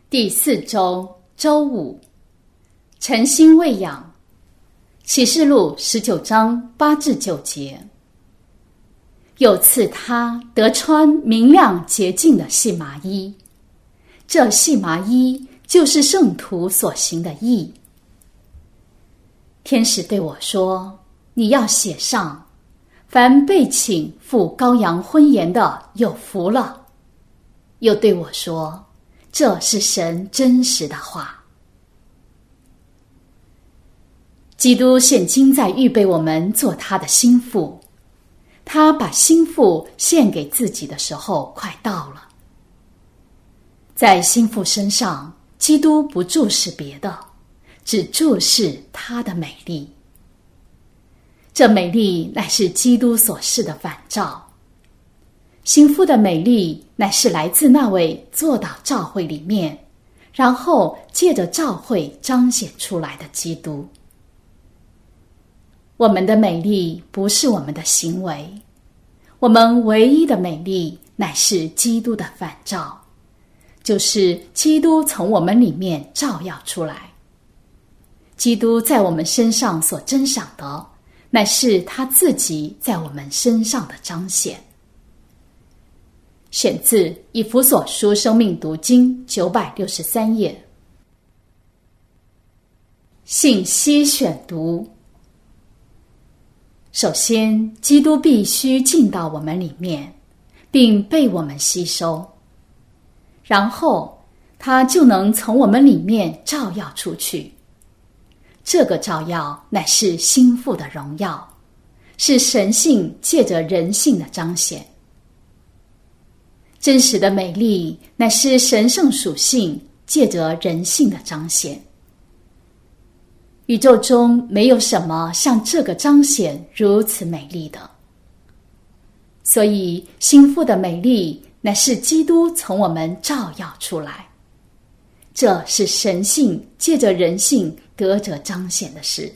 第4周周五，诚心喂养。启示录19章8至9节。又赐他得穿明亮洁净的细麻衣，这细麻衣就是圣徒所行的义。天使对我说，你要写上，凡被请赴羔羊婚筵的有福了。又对我说，这是神真实的话。基督现今在预备我们做他的心腹，他把心腹献给自己的时候快到了。在心腹身上，基督不注视别的，只注视他的美丽。这美丽乃是基督所示的反照。心腹的美丽乃是来自那位坐到教会里面，然后借着教会彰显出来的基督。我们的美丽不是我们的行为，我们唯一的美丽乃是基督的反照，就是基督从我们里面照耀出来。基督在我们身上所珍赏的，乃是他自己在我们身上的彰显。选自以弗所书生命读经963页。信息选读。首先，基督必须进到我们里面，并被我们吸收，然后他就能从我们里面照耀出去。这个照耀乃是心腹的荣耀，是神性借着人性的彰显。真实的美丽乃是神圣属性借着人性的彰显。宇宙中没有什么像这个彰显如此美丽的。所以心腹的美丽乃是基督从我们照耀出来，这是神性借着人性得着彰显的事。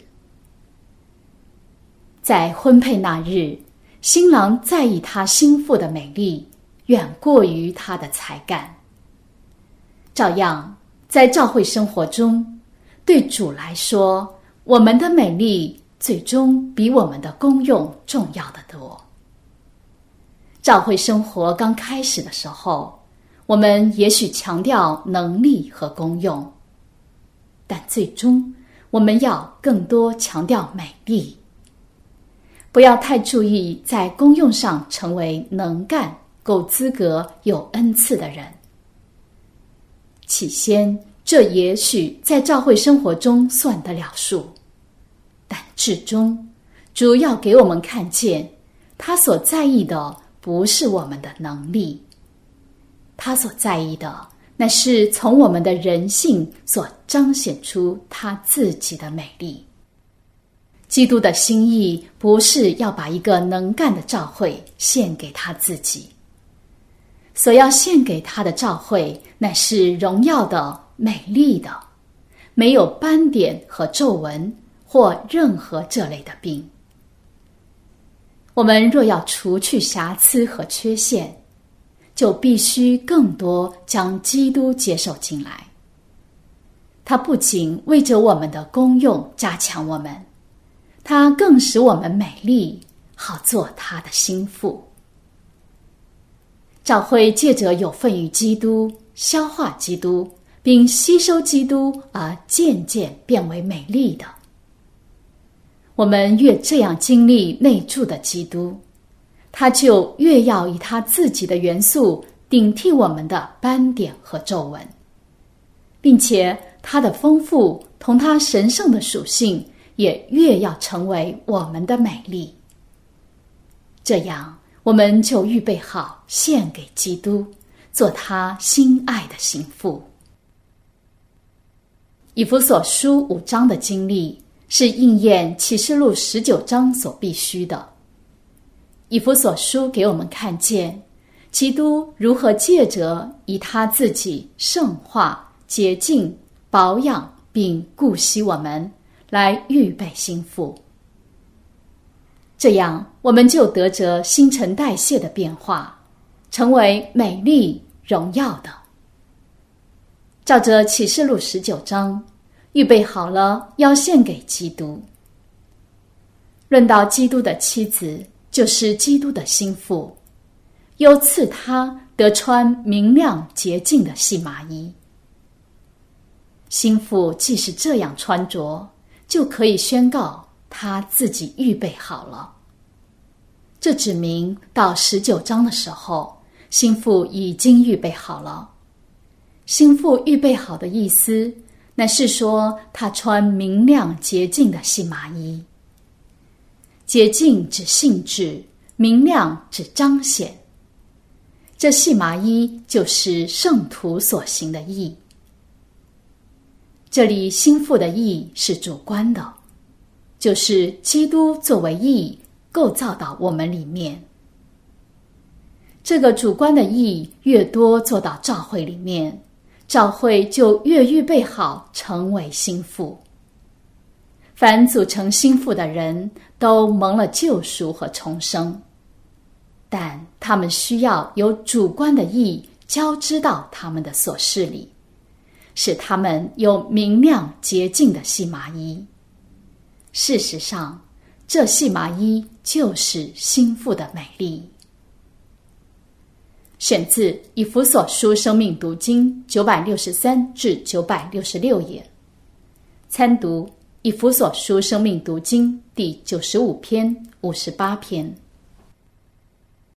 在婚配那日，新郎在意他心腹的美丽远过于他的才干。照样，在教会生活中，对主来说，我们的美丽最终比我们的功用重要得多。教会生活刚开始的时候，我们也许强调能力和功用，但最终我们要更多强调美丽。不要太注意在功用上成为能干、够资格、有恩赐的人。起先，这也许在教会生活中算得了数，但至终，主要给我们看见，他所在意的不是我们的能力，他所在意的乃是从我们的人性所彰显出他自己的美丽。基督的心意不是要把一个能干的教会献给他自己，所要献给他的教会乃是荣耀的、美丽的，没有斑点和皱纹或任何这类的病。我们若要除去瑕疵和缺陷，就必须更多将基督接受进来。他不仅为着我们的功用加强我们，他更使我们美丽，好做他的心腹。教会借着有份于基督，消化基督，并吸收基督而渐渐变为美丽的。我们越这样经历内住的基督，他就越要以他自己的元素顶替我们的斑点和皱纹，并且他的丰富同他神圣的属性也越要成为我们的美丽。这样我们就预备好献给基督，做他心爱的心腹。以弗所书5章的经历是应验启示录19章所必须的。以弗所书给我们看见基督如何借着以他自己圣化、洁净、保养并顾惜我们，来预备心腹。这样我们就得着新陈代谢的变化，成为美丽荣耀的。 照着启示录19章，预备好了要献给基督。论到基督的妻子，就是基督的心腹，又赐他得穿明亮洁净的细麻衣。心腹既是这样穿着，就可以宣告他自己预备好了。这指明到19章的时候，心腹已经预备好了。心腹预备好的意思，乃是说他穿明亮洁净的细麻衣。洁净指性质，明亮指彰显。这细麻衣就是圣徒所行的义。这里心腹的义是主观的，就是基督作为义构造到我们里面。这个主观的义越多做到教会里面，教会就越预备好成为心腹。凡组成心腹的人都蒙了救赎和重生，但他们需要有主观的义交织到他们的所事里，使他们有明亮洁净的细麻衣。事实上，这细麻衣就是心腹的美丽。选自以弗所书生命读经963至966页，参读以弗所书生命读经第95篇、58篇。